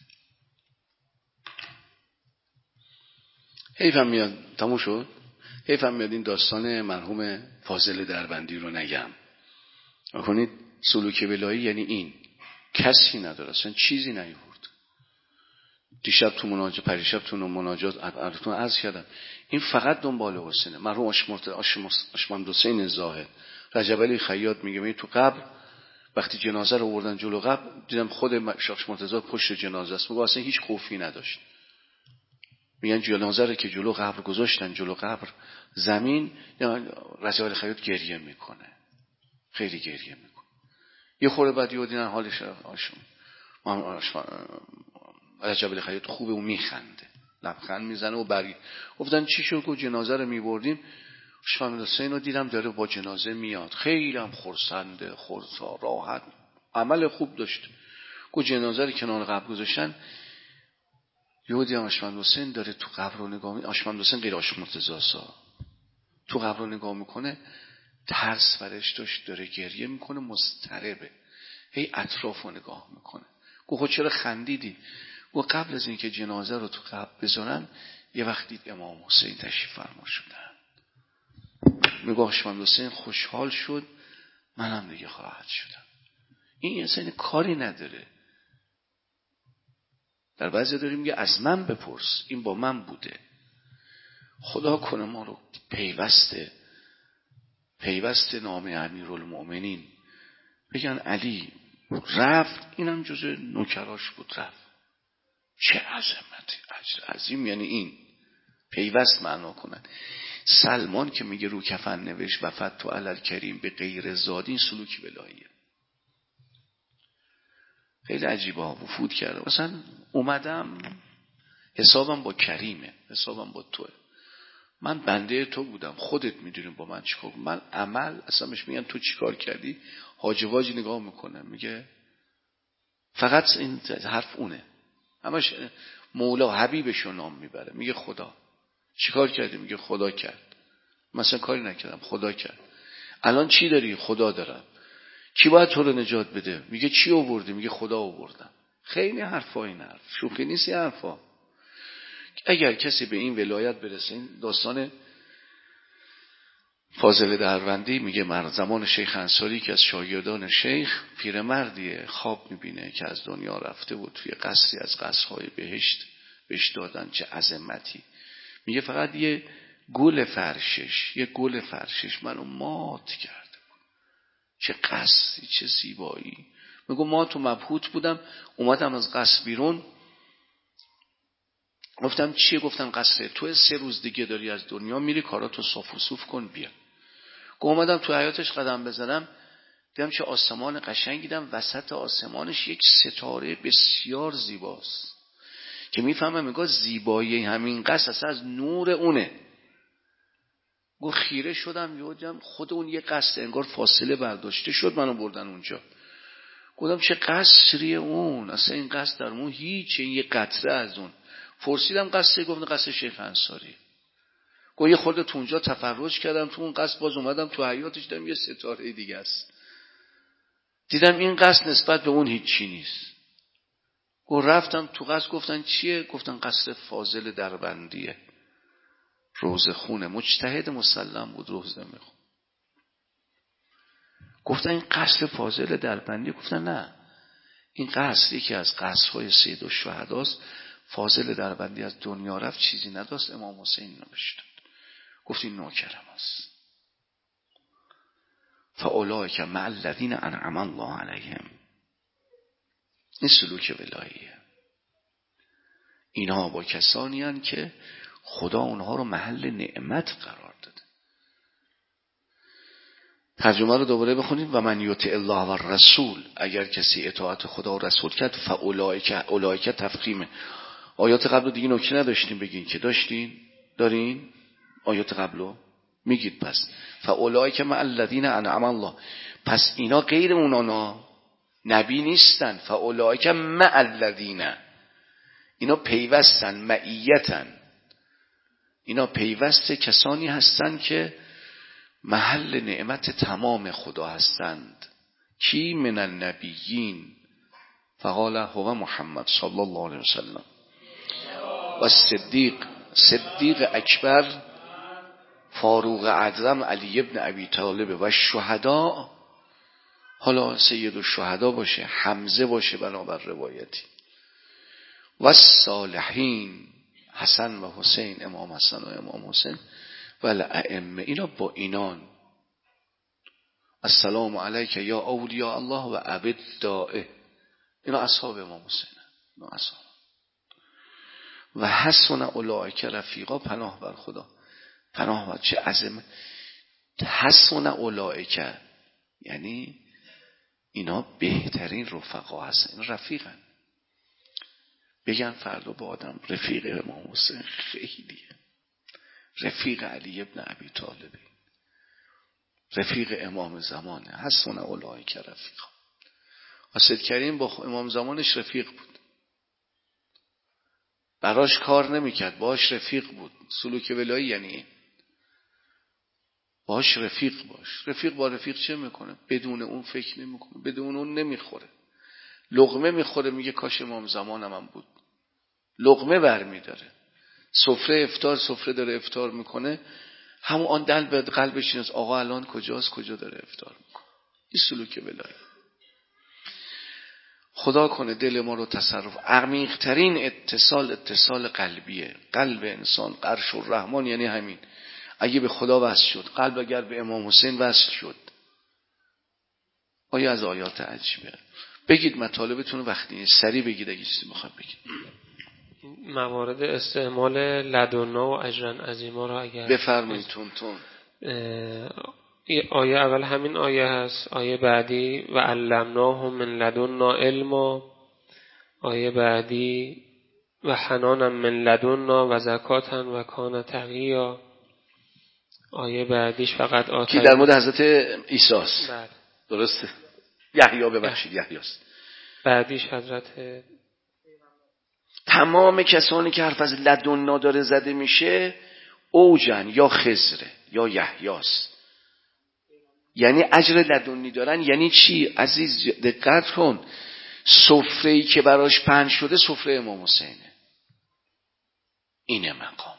حیفم میاد تموم شد. حیفم میاد این داستان مرحوم فاضل دربندی رو نگم. کنید سلوک ولایی یعنی این کسی نداره، اصلا چیزی نیورد. دیشب تو مناجات، پریشب تو مناجات عرضتون عرض کردم این فقط دنبال حسینه. مرحوم آشمند حسین زاهد رجب علی خیاط میگه تو قبر وقتی جنازه رو آوردن جلو قبر دیدم خود شاخ مرتضی پشت جنازه است، میگه اصلا هیچ خوفی نداشت. میگن جنازه رو که جلو قبر گذاشتن، جلو قبر زمین، رجب علی خیاط گریه میکنه، خیلی گریه میکنه. یه خورده بعد دیدن حالش رجب علی خیاط خوبه و میخنده، لبخند میزنه و برگی. گفتن چی شد؟ که جنازه رو میبردیم شامل حسین رو دیدم داره با جنازه میاد، خیلی هم خرسنده، خرسا، راحت، عمل خوب داشت. که جنازه رو کنار قبر گذاشتن، یهودی هم آشمند حسین داره تو قبر رو نگاه میکنه. آشمند حسین غیر آشمند مرتضی تو قبر رو نگاه میکنه، ترس برش داشت، داره گریه میکنه، مضطربه، هی اطراف رو نگاه میکنه. خود چرا خندیدی؟ و قبل از اینکه جنازه رو تو قبر بذارن یه وقت دید امام حسین تشریف فرما شدن. میگه آشمند حسین خوشحال شد، منم دیگه خواهد شدم. این اصلا کاری نداره. در بعضی داریم میگه از من بپرس، این با من بوده. خدا کنه ما رو پیوسته نام امیرالمؤمنین بگن علی رفت، اینم جزء نوکراش بود رفت. چه عظمتی عظیم، یعنی این پیوست معنا کنن. سلمان که میگه رو کفن نوشت وفت تو علل کریم به غیر زادین، سلوکی ولاییه. خیلی عجیبه ها وفود کرده. مثلا اومدم حسابم با کریمه، حسابم با توه، من بنده تو بودم، خودت میدونی با من چیکار. من عمل اصلا مش میگن تو چیکار کردی، حاج واجی نگاه میکنم میگه فقط این حرف اونه، همش مولا حبیبشو نام میبره، میگه خدا. چیکار کردی؟ میگه خدا کرد. مثلا کاری نکردم، خدا کرد. الان چی داری؟ خدا دارم. کی باید تو رو نجات بده؟ میگه چی آوردی؟ میگه خدا آوردم. خیلی حرفا، این حرف شوخی نیست. این حرفا اگر کسی به این ولایت برسه، این داستان فاضل دهروندی میگه زمان شیخ انصاری که از شاگردان شیخ پیرمردیه خواب میبینه که از دنیا رفته بود، توی قصری از قصرهای بهشت بهش دادن، چه عظمتی. میگه فقط یه گل فرشش منو مات کرده بود، چه قصری، چه زیبایی. میگه ما تو مبهوت بودم، اومدم از قصر بیرون، گفتم چیه؟ گفتم قصر تو 3 روز دیگه داری از دنیا میری، کاراتو صاف و صوف کن بیا. اومدم تو حیاتش قدم بزنم، دیدم چه آسمان قشنگی، دیدم وسط آسمانش یک ستاره بسیار زیباست که میفهمم میگه زیبایی همین قصر اصلا از نور اونه. گو خیره شدم، دیدم خود اون یه قصر، انگار فاصله برداشته شد منو بردن اونجا. گفتم چه قصری اون، اصلا این قصر در اون هیچ، این یه قطره از اون. پرسیدم قصری؟ گفت قصر شیخ انصاری. گفت یه خورده تو اونجا تفرج کردم تو اون قصر، باز اومدم تو حیاتش دیدم یه ستاره دیگه است. دیدم این قصر نسبت به اون هیچی نیست. گفت رفتم تو قصر، گفتن چیه؟ گفتن قصر فاضل دربندیه، روزه خونه، مجتهد مسلم بود، روزه میخون. گفتن این قصر فاضل دربندی؟ گفتن نه، این قصر یکی از قصرهای سید الشهداست. فاضل دربندی از دنیا رفت، چیزی نداشت، امام حسین نوشت، گفت این نوکرم است. فاولئک مع الذین انعم الله علیهم. این سلوک ولاییه. اینها با کسانی هستند که خدا اونها رو محل نعمت قرار داده. ترجمه رو دوباره بخونید. و من یطع الله و الرسول، اگر کسی اطاعت خدا و رسول کرد، فاولئک تفخیمه. آیات قبل دیگه نکته نداشتیم بگین که داشتین؟ دارین؟ آیات قبلو میگید پس فاولئک مع الذین انعم الله، پس اینا غیر اونانا نبی نیستن. فاولئک مع الذین، اینا پیوستن، معیتن، اینا پیوست کسانی هستند که محل نعمت تمام خدا هستند. کی؟ من النبیین. فقال هو محمد صلی الله علیه وسلم و صدیق اکبر، فاروق اعظم علی ابن ابی طالب و شهدا. حالا سید الشهدا باشه، حمزه باشه بنابر روایتی، و صالحین، حسن و حسین، امام حسن و امام حسین، و الائمه. اینا با اینان. السلام علیک یا اولیاء الله و عبد دائه. اینا اصحاب امام حسین، اینا اصحاب. و حسن اولئک رفیقا، پناه بر خدا، پناه بر چه عظمت. حسن اولئک یعنی اینا بهترین رفقا هستن، اینا رفیقن. بگن فردا با آدم رفیق امام حسین خیلیه، رفیق علی ابن ابی طالب، رفیق امام زمانه. حسن اولئک رفیقا. حسید کریم با امام زمانش رفیق بود، براش کار نمیکرد، باش رفیق بود. سلوک ولایی یعنی باش رفیق باش. رفیق با رفیق چه میکنه؟ بدون اون فکر نمیکنه، بدون اون نمیخوره. لقمه میخوره میگه کاش امام زمانم هم بود. لقمه برمیداره. سفره افطار، سفره داره افطار میکنه، همون آن دل به قلبش اینه آقا الان کجاست، کجا داره افطار میکنه. این سلوک ولایی. خدا کنه دل ما رو تصرف. عمیق‌ترین اتصال قلبیه. قلب انسان عرش الرحمن یعنی همین. اگه به خدا وصل شد، قلب اگر به امام حسین وصل شد، آیا از آیات عجیبه. بگید مطالبتون وقتی سریع بگید اگه چیزی میخوام بگید. موارد استعمال لدنا و اجرا عظیما رو اگر بفرمایید تون. آیه اول همین آیه هست. آیه بعدی و علمناه من لدنا علما. آیه بعدی و حنانا من لدنا و زکاتا و کان تقیا. آیه بعدیش فقط که در مورد حضرت عیسی است. بله. درسته. یحیی ببخشید یحیاست. بعدیش حضرت. تمام کسانی که حرف از لدنا داره زده میشه اوجن یا خضره یا یحیاست. یعنی اجر لدنی دارن. یعنی چی؟ عزیز دقت کن. سفره‌ای که براش پهن شده سفره امام حسینه. اینه مقام.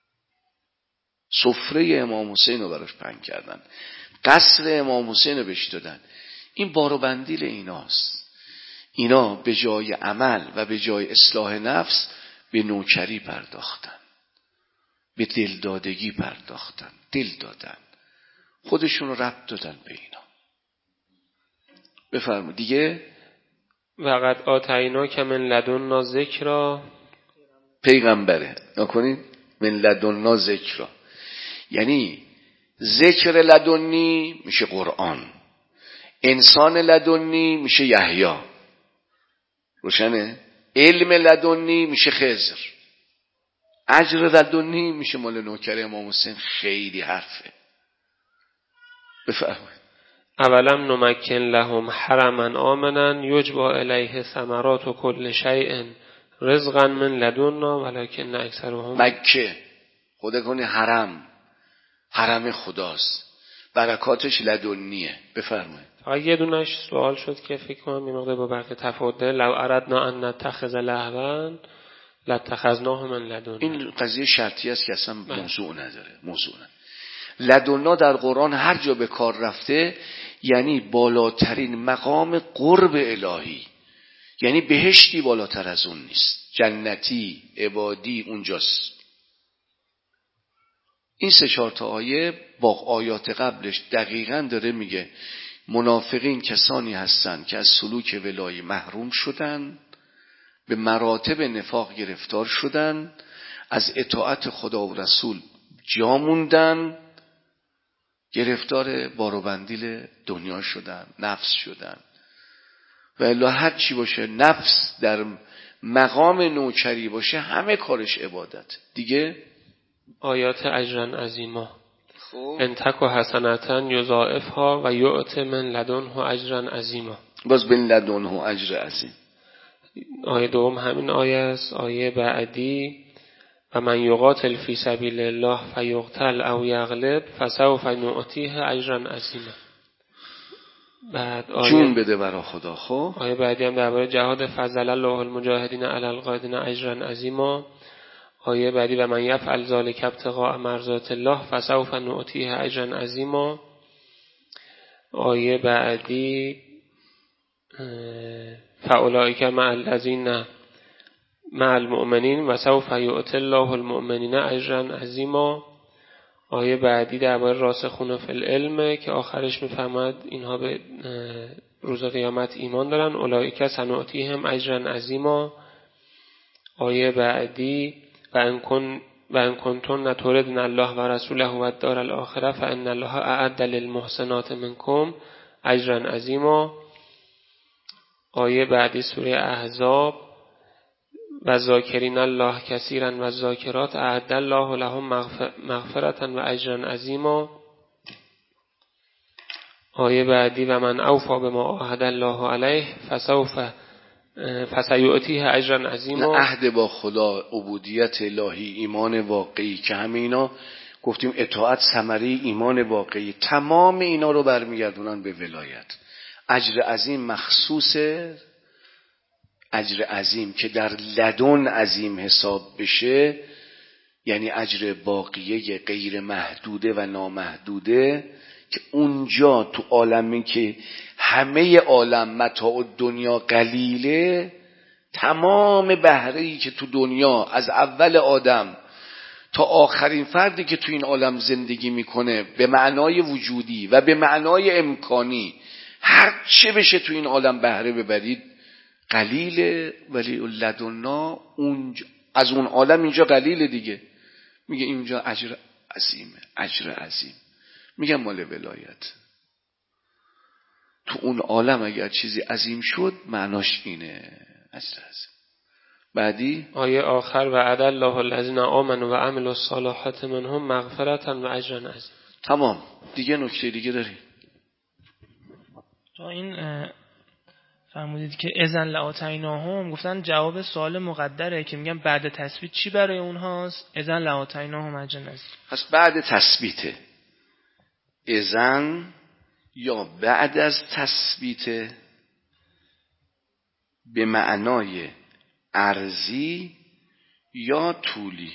سفره امام حسین رو براش پهن کردن، قصر امام حسین رو بهش دادن. این بار و بندیل ایناست. اینا به جای عمل و به جای اصلاح نفس به نوکری پرداختن، به دلدادگی پرداختن، دل دادن، خودشون رو ربط دادن به اینا. بفرمایید دیگه. وقد آتینا که من لدنا ذکرا. پیغمبره نکنید من لدنا ذکرا، یعنی ذکر لدنی میشه قرآن، انسان لدنی میشه یحیی، روشنه؟ علم لدنی میشه خضر، اجر لدنی میشه مال نوکر امام حسین. خیلی حرفه. بفرمایید. اولم نمکن لهم حرما آمنا یجبا الیه ثمرات و کل شیء رزقا من لدنا ولکن اکثرهم. مکه خدا کنی حرم خداست، برکاتش لدنیه. بفرمایید. یه دونش سوال شد که فکر کنم این مقدار با برکه تفاوت داره. لو اردنا ان نتخذ لهوا لاتخذناه من لدنا. این قضیه شرطی است که اصلا موضوع نداره. لدنا در قرآن هر جا به کار رفته یعنی بالاترین مقام قرب الهی. یعنی بهشتی بالاتر از اون نیست، جنتی عبادی اونجاست. این 3-4 تا آیه با آیات قبلش دقیقاً داره میگه منافقین کسانی هستند که از سلوک ولایی محروم شدن، به مراتب نفاق گرفتار شدن، از اطاعت خدا و رسول جا موندن، گرفتار بار و بندیل دنیا شدن، نفس شدن. و الا هر چی باشه نفس در مقام نوکری باشه همه کارش عبادت دیگه. آیات اجرا عظیما ان تک حسنة یضاعفها و یؤت من لدنه اجرا عظیما. باز من لدنه اجر عظیم. آیه دوم همین آیه است. آیه بعدی و من یقاتل فی سبیل الله فیقتل او یغلب فسوف نؤتیه اجرا عظیما. بعد جون بده برای خدا. خب آیه بعدی هم درباره جهاد فضل الله المجاهدین علی القاعدین اجرا عظیما. آیه بعدی و من یفعل ذلک ابتغاء مرضات الله فسوف نؤتیه اجرا عظیما. آیه بعدی فاولئک مع الذین مع المؤمنین و سوف یؤتی الله المؤمنین اجرا عظیما. آیه بعدی درباره راسخون فی العلم که آخرش میفهمد اینها به روز قیامت ایمان دارن، اولئک سنؤتیهم اجرا عظیما. آیه بعدی و ان کنتن تردن الله و رسوله و الدار الاخره فان الله اعد للمحسنات منکم اجرا عظیما. آیه بعدی سوره احزاب و ذاکرین الله کثیرا و ذاکرات اعد الله لهم مغفرة و اجرا عظیما. آیه بعدی و من اوفى بما عاهد الله علیه فسیؤتیه اجرا عظیما. عهد با خدا، عبودیت الهی، ایمان واقعی که همه اینا گفتیم اطاعت ثمره ایمان واقعی، تمام اینا رو برمیگردونن به ولایت. اجر عظیم مخصوص اجر عظیم که در لدن عظیم حساب بشه، یعنی اجر باقیه غیر محدوده و نامحدوده که اونجا تو عالمی که همه عالم متاع دنیا قلیله، تمام بهره‌ای که تو دنیا از اول آدم تا آخرین فردی که تو این عالم زندگی میکنه به معنای وجودی و به معنای امکانی هر چه بشه تو این عالم بهره ببرید قلیله، ولی لدنا از اون عالم اینجا قلیله دیگه. میگه اینجا اجر عظیمه، اجر عظیم. میگم مال ولایت. تو اون عالم اگر چیزی عظیم شد معناش اینه، اجر عظیم. بعدی آیه آخر و عد الله الذین آمنوا و عملوا الصالحات منهم مغفرة و اجرا عظیم. تمام. دیگه نکته دیگه داری؟ تا این فرمودید که اذن لآتیناهم، گفتن جواب سوال مقدره که میگن بعد تثبیت چی برای اونهاست؟ اذن لآتیناهم اجرا عظیم. پس بعد تثبیته، اذن یا بعد از تثبیت به معنای ارضی یا طولی،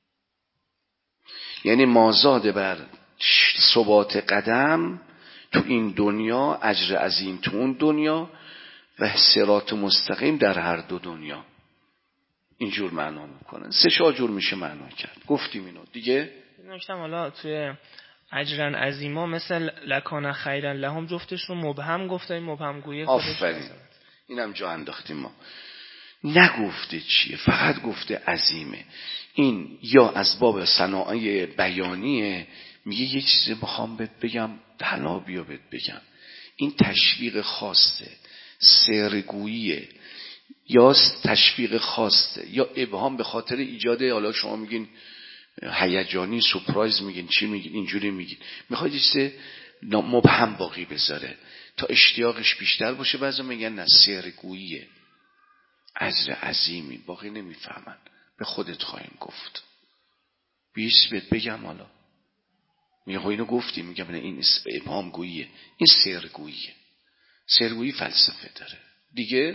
یعنی مازاد بر ثبات قدم تو این دنیا اجر عظیم تو اون دنیا و صراط مستقیم در هر دو دنیا. اینجور معنا میکنن. 3-4 جور میشه معنا کرد. گفتیم اینو دیگه. نکتم حالا توی اجرا عظیما مثل لکان خیرا لهم جفتش رو مبهم گفته، این مبهم گویی خودش. آفرین. اینم جا انداختیم ما. نگفته چیه، فقط گفته عظیمه. این یا از باب صنایع بیانیه، میگه یه چیزی میخوام بهت بگم حالا بیا بهت بگم. این تشویق خاصه، سرگوییه، یا تشویق خاصه، یا ابهام به خاطر ایجاد، حالا شما میگین هیجانی، سورپرایز میگین، چی میگین، اینجوری میگین. میخواد یه چیز مبهم باقی بذاره تا اشتیاقش بیشتر باشه. بعضی میگن نه، سرگوییه، اجر عظیمی، باقی نمیفهمن. به خودت خواهیم گفت. بیش بهت بگم حالا. میگه اینو گفتی، میگم نه، این ابهام گوییه، این سرگوییه. سرگویی فلسفه داره دیگه.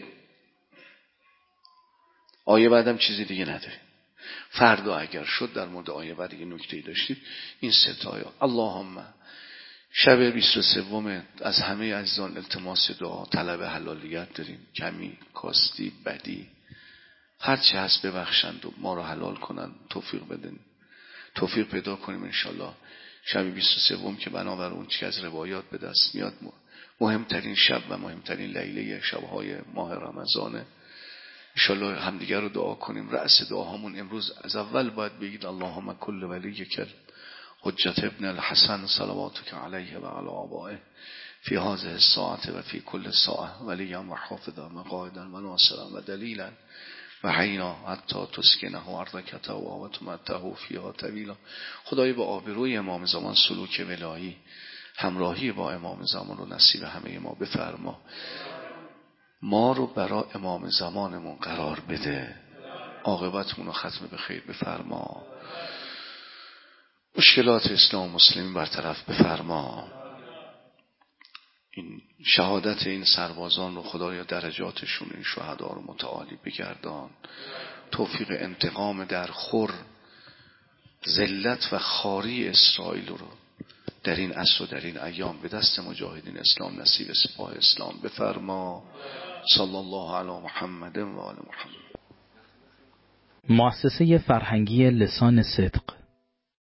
آیه بعدم چیزی دیگه نداره. فردا اگر شد در مورد آیه بعد دیگه نکته‌ای داشتیم. این 3 تا آیه اللهم شب 23 از همه عزیزان التماس دعا، طلب حلالیت داریم. کمی، کاستی، بدی، هر چی هست ببخشند و ما رو حلال کنند، توفیق بدن، توفیق پیدا کنیم انشالله. شب 23 که بنابر اون چی از روایات به دست میاد مهمترین شب و مهمترین لیله شبهای ماه رمضانه. انشالله همدیگر رو دعا کنیم. رأس دعاهامون امروز از اول باید بگید اللهم کل ولیک حجت ابن الحسن صلواتک علیه و علی آبائه فی هذه الساعة و فی کل ساعة ولیا و حافظا و قائدا و ناصرا و دلیلا و حینا حتی تسکنه ارضک طوعا و تمتعه فیها طویلا. خدای با آبروی امام زمان سلوک ولایی، همراهی با امام زمان رو نصیب همه ما بفرما. ما رو برای امام زمانمون قرار بده، عاقبتمون رو ختم به خیر بفرما، مشکلات اسلام و مسلمین برطرف بفرما. این شهادت این سربازان رو خدایا درجاتشون، این شهدا رو متعالی بگردان. توفیق انتقام در خور، ذلت و خاری اسرائیل رو در این عصر و در این ایام به دست مجاهدین اسلام نصیب سپاه اسلام بفرما. صلی الله علی محمد و آل محمد. مؤسسه فرهنگی لسان صدق